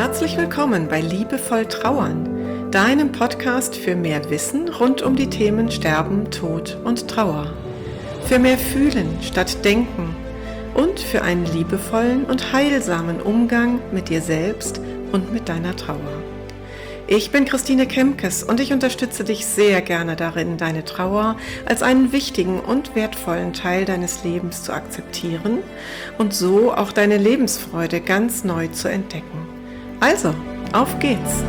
Herzlich willkommen bei Liebevoll Trauern, deinem Podcast für mehr Wissen rund um die Themen Sterben, Tod und Trauer. Für mehr Fühlen statt Denken und für einen liebevollen und heilsamen Umgang mit dir selbst und mit deiner Trauer. Ich bin Christine Kemkes und ich unterstütze dich sehr gerne darin, deine Trauer als einen wichtigen und wertvollen Teil deines Lebens zu akzeptieren und so auch deine Lebensfreude ganz neu zu entdecken. Also, auf geht's!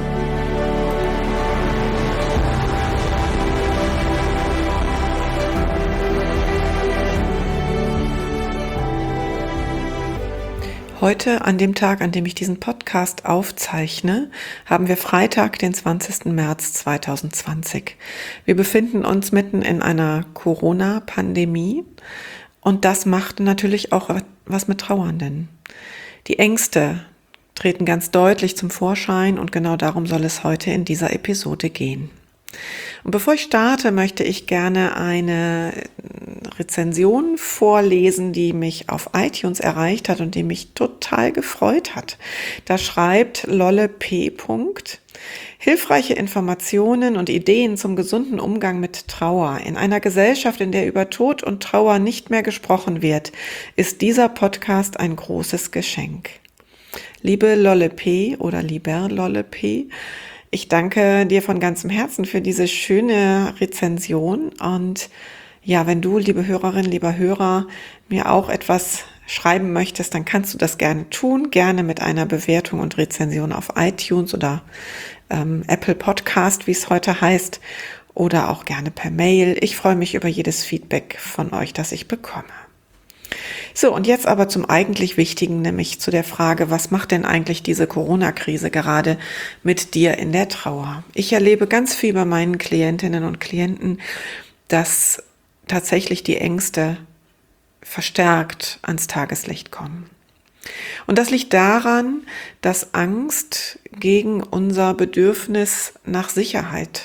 Heute, an dem Tag, an dem ich diesen Podcast aufzeichne, haben wir Freitag, den 20. März 2020. Wir befinden uns mitten in einer Corona-Pandemie und das macht natürlich auch was mit Trauernden. Die Ängste treten ganz deutlich zum Vorschein und genau darum soll es heute in dieser Episode gehen. Und bevor ich starte, möchte ich gerne eine Rezension vorlesen, die mich auf iTunes erreicht hat und die mich total gefreut hat. Da schreibt Lolle P. Hilfreiche Informationen und Ideen zum gesunden Umgang mit Trauer. In einer Gesellschaft, in der über Tod und Trauer nicht mehr gesprochen wird, ist dieser Podcast ein großes Geschenk. Liebe Lolle P. oder lieber Lolle P., ich danke dir von ganzem Herzen für diese schöne Rezension und ja, wenn du, liebe Hörerin, lieber Hörer, mir auch etwas schreiben möchtest, dann kannst du das gerne tun, gerne mit einer Bewertung und Rezension auf iTunes oder Apple Podcast, wie es heute heißt, oder auch gerne per Mail. Ich freue mich über jedes Feedback von euch, das ich bekomme. So, und jetzt aber zum eigentlich Wichtigen, nämlich zu der Frage, was macht denn eigentlich diese Corona-Krise gerade mit dir in der Trauer? Ich erlebe ganz viel bei meinen Klientinnen und Klienten, dass tatsächlich die Ängste verstärkt ans Tageslicht kommen. Und das liegt daran, dass Angst gegen unser Bedürfnis nach Sicherheit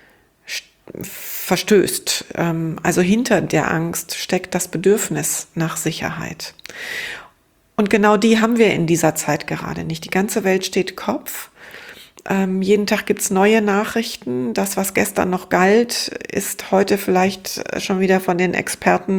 verstößt. Also hinter der Angst steckt das Bedürfnis nach Sicherheit. Und genau die haben wir in dieser Zeit gerade nicht. Die ganze Welt steht Kopf. Jeden Tag gibt's neue Nachrichten. Das, was gestern noch galt, ist heute vielleicht schon wieder von den Experten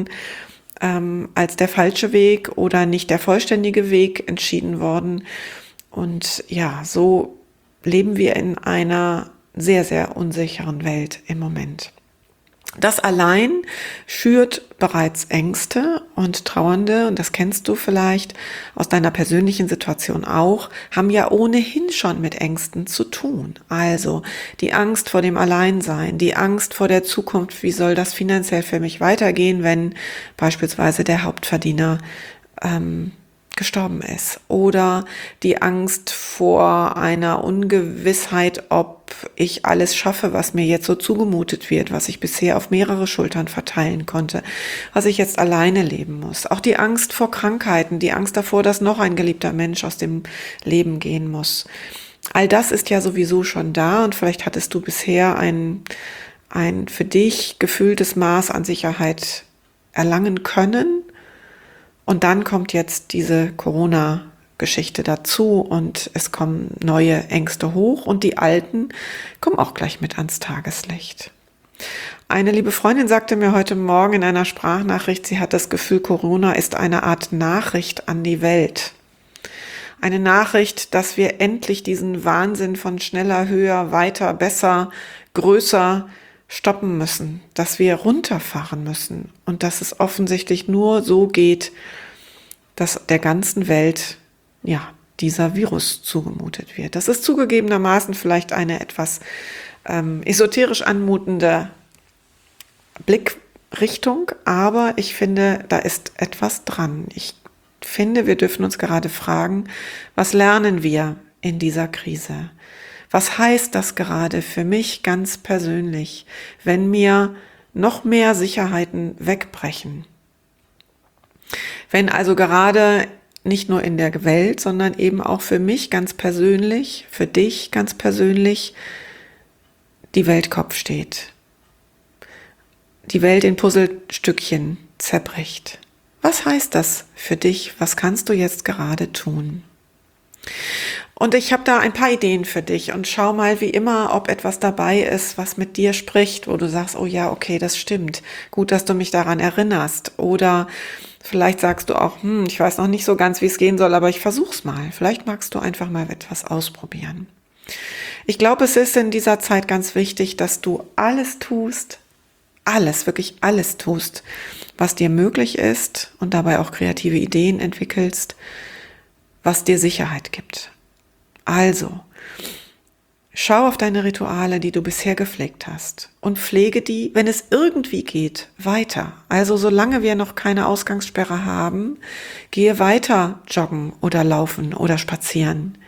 als der falsche Weg oder nicht der vollständige Weg entschieden worden. Und ja, so leben wir in einer sehr, sehr unsicheren Welt im Moment. Das allein schürt bereits Ängste und Trauernde, und das kennst du vielleicht aus deiner persönlichen Situation auch, haben ja ohnehin schon mit Ängsten zu tun. Also die Angst vor dem Alleinsein, die Angst vor der Zukunft, wie soll das finanziell für mich weitergehen, wenn beispielsweise der Hauptverdiener gestorben ist, oder die Angst vor einer Ungewissheit, ob ich alles schaffe, was mir jetzt so zugemutet wird, was ich bisher auf mehrere Schultern verteilen konnte, was ich jetzt alleine leben muss. Auch die Angst vor Krankheiten, die Angst davor, dass noch ein geliebter Mensch aus dem Leben gehen muss. All das ist ja sowieso schon da und vielleicht hattest du bisher ein für dich gefühltes Maß an Sicherheit erlangen können. Und dann kommt jetzt diese Corona-Geschichte dazu und es kommen neue Ängste hoch und die alten kommen auch gleich mit ans Tageslicht. Eine liebe Freundin sagte mir heute Morgen in einer Sprachnachricht, sie hat das Gefühl, Corona ist eine Art Nachricht an die Welt. Eine Nachricht, dass wir endlich diesen Wahnsinn von schneller, höher, weiter, besser, größer stoppen müssen, dass wir runterfahren müssen und dass es offensichtlich nur so geht, dass der ganzen Welt dieser Virus zugemutet wird. Das ist zugegebenermaßen vielleicht eine etwas esoterisch anmutende Blickrichtung, aber ich finde, da ist etwas dran. Ich finde, wir dürfen uns gerade fragen, was lernen wir in dieser Krise? Was heißt das gerade für mich ganz persönlich, wenn mir noch mehr Sicherheiten wegbrechen? Wenn also gerade nicht nur in der Welt, sondern eben auch für mich ganz persönlich, für dich ganz persönlich, die Welt Kopf steht. Die Welt in Puzzlestückchen zerbricht. Was heißt das für dich? Was kannst du jetzt gerade tun? Und ich habe da ein paar Ideen für dich und schau mal wie immer, ob etwas dabei ist, was mit dir spricht, wo du sagst, oh ja, okay, das stimmt. Gut, dass du mich daran erinnerst. Oder vielleicht sagst du auch, ich weiß noch nicht so ganz, wie es gehen soll, aber ich versuch's mal. Vielleicht magst du einfach mal etwas ausprobieren. Ich glaube, es ist in dieser Zeit ganz wichtig, dass du alles tust, alles, wirklich alles tust, was dir möglich ist und dabei auch kreative Ideen entwickelst, was dir Sicherheit gibt. Also, schau auf deine Rituale, die du bisher gepflegt hast und pflege die, wenn es irgendwie geht, weiter. Also solange wir noch keine Ausgangssperre haben, gehe weiter joggen oder laufen oder spazieren.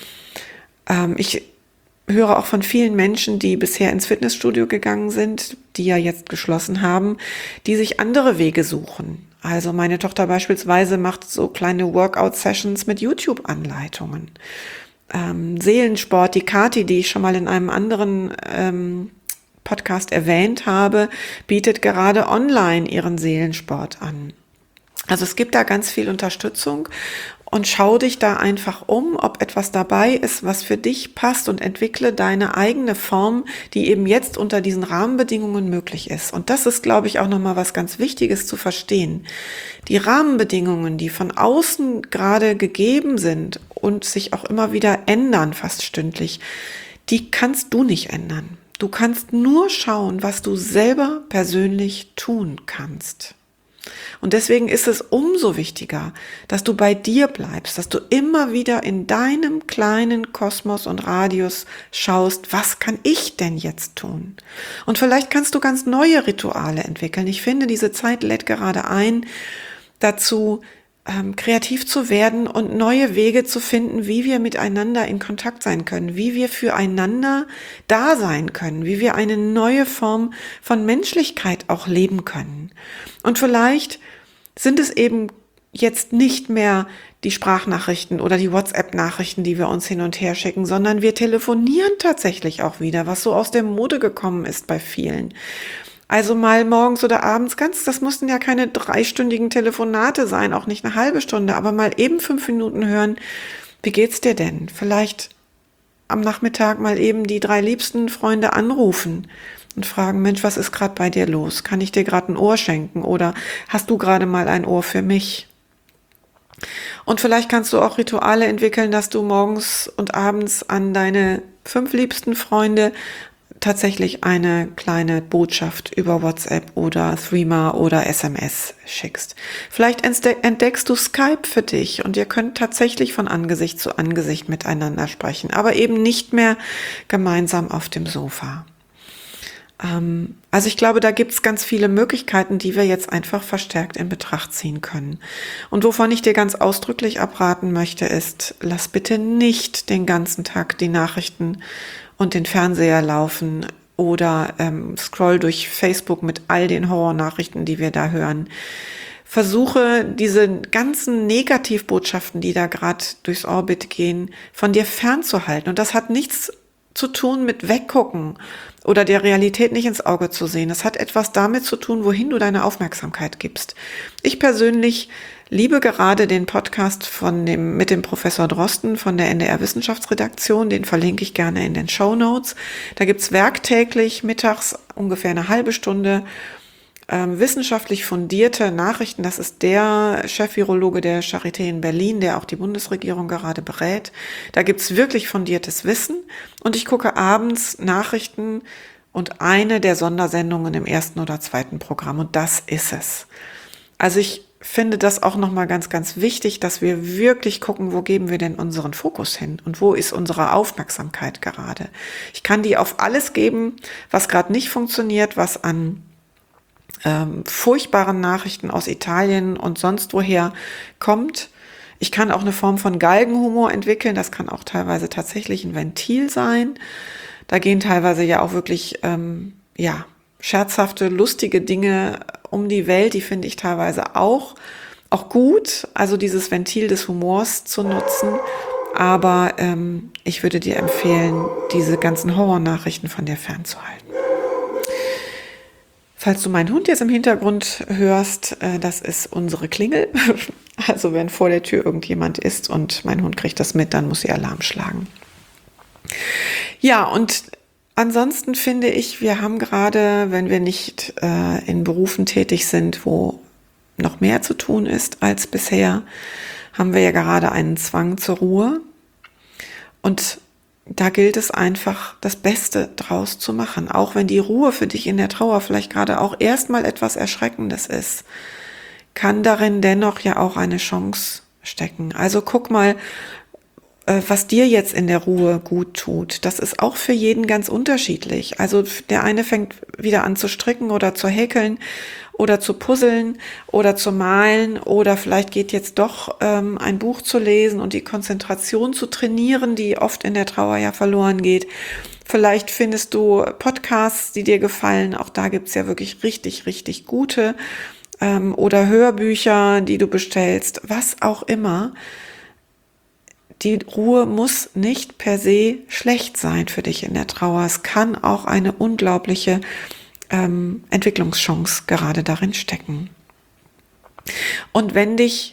Ich höre auch von vielen Menschen, die bisher ins Fitnessstudio gegangen sind, die ja jetzt geschlossen haben, die sich andere Wege suchen. Also meine Tochter beispielsweise macht so kleine Workout-Sessions mit YouTube-Anleitungen. Seelensport, die Kathi, die ich schon mal in einem anderen Podcast erwähnt habe, bietet gerade online ihren Seelensport an. Also es gibt da ganz viel Unterstützung und schau dich da einfach um, ob etwas dabei ist, was für dich passt und entwickle deine eigene Form, die eben jetzt unter diesen Rahmenbedingungen möglich ist. Und das ist, glaube ich, auch nochmal was ganz Wichtiges zu verstehen. Die Rahmenbedingungen, die von außen gerade gegeben sind und sich auch immer wieder ändern, fast stündlich, die kannst du nicht ändern. Du kannst nur schauen, was du selber persönlich tun kannst. Und deswegen ist es umso wichtiger, dass du bei dir bleibst, dass du immer wieder in deinem kleinen Kosmos und Radius schaust, was kann ich denn jetzt tun? Und vielleicht kannst du ganz neue Rituale entwickeln. Ich finde, diese Zeit lädt gerade ein, dazu kreativ zu werden und neue Wege zu finden, wie wir miteinander in Kontakt sein können, wie wir füreinander da sein können, wie wir eine neue Form von Menschlichkeit auch leben können. Und vielleicht sind es eben jetzt nicht mehr die Sprachnachrichten oder die WhatsApp-Nachrichten, die wir uns hin und her schicken, sondern wir telefonieren tatsächlich auch wieder, was so aus der Mode gekommen ist bei vielen. Also mal morgens oder abends das mussten ja keine 3-stündigen Telefonate sein, auch nicht eine halbe Stunde, aber mal eben 5 Minuten hören, wie geht's dir denn? Vielleicht am Nachmittag mal eben die 3 liebsten Freunde anrufen und fragen, Mensch, was ist gerade bei dir los? Kann ich dir gerade ein Ohr schenken oder hast du gerade mal ein Ohr für mich? Und vielleicht kannst du auch Rituale entwickeln, dass du morgens und abends an deine 5 liebsten Freunde tatsächlich eine kleine Botschaft über WhatsApp oder Threema oder SMS schickst. Vielleicht entdeckst du Skype für dich und ihr könnt tatsächlich von Angesicht zu Angesicht miteinander sprechen, aber eben nicht mehr gemeinsam auf dem Sofa. Also ich glaube, da gibt's ganz viele Möglichkeiten, die wir jetzt einfach verstärkt in Betracht ziehen können. Und wovon ich dir ganz ausdrücklich abraten möchte, ist, lass bitte nicht den ganzen Tag die Nachrichten und den Fernseher laufen oder scroll durch Facebook mit all den Horrornachrichten, die wir da hören. Versuche diese ganzen Negativbotschaften, die da gerade durchs Orbit gehen, von dir fernzuhalten. Und das hat nichts zu tun mit weggucken oder der Realität nicht ins Auge zu sehen. Das hat etwas damit zu tun, wohin du deine Aufmerksamkeit gibst. Ich persönlich liebe gerade den Podcast mit dem Professor Drosten von der NDR Wissenschaftsredaktion. Den verlinke ich gerne in den Shownotes. Da gibt's werktäglich mittags ungefähr eine halbe Stunde wissenschaftlich fundierte Nachrichten. Das ist der Chef-Virologe der Charité in Berlin, der auch die Bundesregierung gerade berät. Da gibt's wirklich fundiertes Wissen. Und ich gucke abends Nachrichten und eine der Sondersendungen im 1. oder 2. Programm. Und das ist es. Also ich finde das auch nochmal ganz, ganz wichtig, dass wir wirklich gucken, wo geben wir denn unseren Fokus hin und wo ist unsere Aufmerksamkeit gerade. Ich kann die auf alles geben, was gerade nicht funktioniert, was an furchtbaren Nachrichten aus Italien und sonst woher kommt. Ich kann auch eine Form von Galgenhumor entwickeln. Das kann auch teilweise tatsächlich ein Ventil sein. Da gehen teilweise ja auch wirklich scherzhafte, lustige Dinge um die Welt. Die finde ich teilweise auch gut. Also dieses Ventil des Humors zu nutzen. Aber ich würde dir empfehlen, diese ganzen Horrornachrichten von dir fernzuhalten. Falls du meinen Hund jetzt im Hintergrund hörst, das ist unsere Klingel. Also wenn vor der Tür irgendjemand ist und mein Hund kriegt das mit, dann muss sie Alarm schlagen. Ja, und ansonsten finde ich, wir haben gerade, wenn wir nicht in Berufen tätig sind, wo noch mehr zu tun ist als bisher, haben wir ja gerade einen Zwang zur Ruhe. Und da gilt es einfach, das Beste draus zu machen. Auch wenn die Ruhe für dich in der Trauer vielleicht gerade auch erstmal etwas Erschreckendes ist, kann darin dennoch ja auch eine Chance stecken. Also guck mal, was dir jetzt in der Ruhe gut tut. Das ist auch für jeden ganz unterschiedlich. Also der eine fängt wieder an zu stricken oder zu häkeln oder zu puzzeln oder zu malen oder vielleicht geht jetzt doch ein Buch zu lesen und die Konzentration zu trainieren, die oft in der Trauer ja verloren geht. Vielleicht findest du Podcasts, die dir gefallen. Auch da gibt's ja wirklich richtig, richtig gute oder Hörbücher, die du bestellst, was auch immer. Die Ruhe muss nicht per se schlecht sein für dich in der Trauer. Es kann auch eine unglaubliche Entwicklungschance gerade darin stecken. Und wenn dir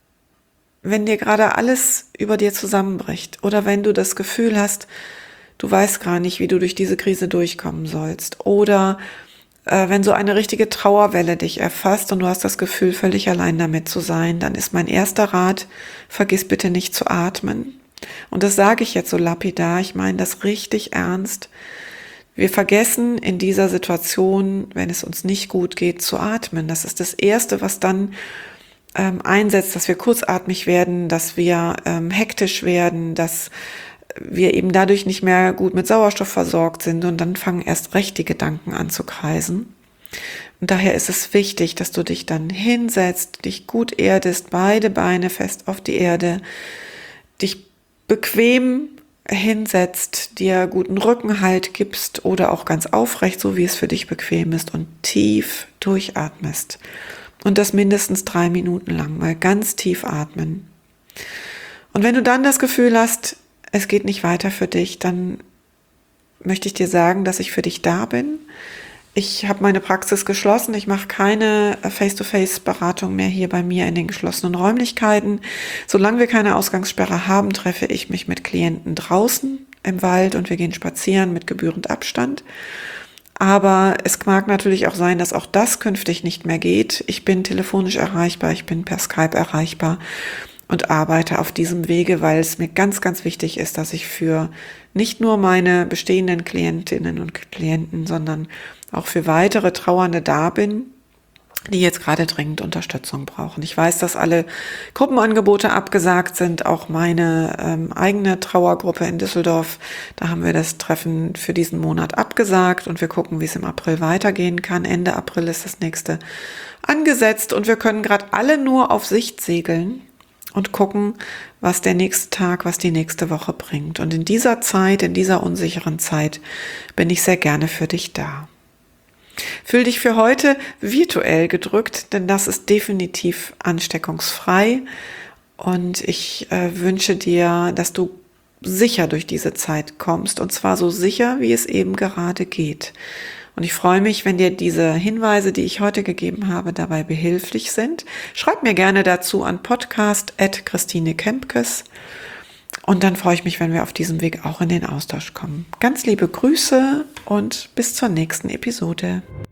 gerade alles über dir zusammenbricht oder wenn du das Gefühl hast, du weißt gar nicht, wie du durch diese Krise durchkommen sollst oder wenn so eine richtige Trauerwelle dich erfasst und du hast das Gefühl, völlig allein damit zu sein, dann ist mein erster Rat, vergiss bitte nicht zu atmen. Und das sage ich jetzt so lapidar, ich meine das richtig ernst. Wir vergessen in dieser Situation, wenn es uns nicht gut geht, zu atmen. Das ist das Erste, was dann einsetzt, dass wir kurzatmig werden, dass wir hektisch werden, dass wir eben dadurch nicht mehr gut mit Sauerstoff versorgt sind und dann fangen erst recht die Gedanken an zu kreisen. Und daher ist es wichtig, dass du dich dann hinsetzt, dich gut erdest, beide Beine fest auf die Erde, dich bequem hinsetzt, dir guten Rückenhalt gibst oder auch ganz aufrecht, so wie es für dich bequem ist und tief durchatmest. Und das mindestens 3 Minuten lang, mal ganz tief atmen. Und wenn du dann das Gefühl hast, es geht nicht weiter für dich, dann möchte ich dir sagen, dass ich für dich da bin. Ich habe meine Praxis geschlossen. Ich mache keine Face-to-Face-Beratung mehr hier bei mir in den geschlossenen Räumlichkeiten. Solange wir keine Ausgangssperre haben, treffe ich mich mit Klienten draußen im Wald und wir gehen spazieren mit gebührend Abstand. Aber es mag natürlich auch sein, dass auch das künftig nicht mehr geht. Ich bin telefonisch erreichbar, ich bin per Skype erreichbar und arbeite auf diesem Wege, weil es mir ganz, ganz wichtig ist, dass ich für nicht nur meine bestehenden Klientinnen und Klienten, sondern auch für weitere Trauernde da bin, die jetzt gerade dringend Unterstützung brauchen. Ich weiß, dass alle Gruppenangebote abgesagt sind, auch meine eigene Trauergruppe in Düsseldorf. Da haben wir das Treffen für diesen Monat abgesagt und wir gucken, wie es im April weitergehen kann. Ende April ist das nächste angesetzt und wir können gerade alle nur auf Sicht segeln und gucken, was der nächste Tag, was die nächste Woche bringt. Und in dieser Zeit, in dieser unsicheren Zeit, bin ich sehr gerne für dich da. Fühl dich für heute virtuell gedrückt, denn das ist definitiv ansteckungsfrei. Und ich wünsche dir, dass du sicher durch diese Zeit kommst. Und zwar so sicher, wie es eben gerade geht. Und ich freue mich, wenn dir diese Hinweise, die ich heute gegeben habe, dabei behilflich sind. Schreib mir gerne dazu an podcast@christinekempkes. Und dann freue ich mich, wenn wir auf diesem Weg auch in den Austausch kommen. Ganz liebe Grüße und bis zur nächsten Episode.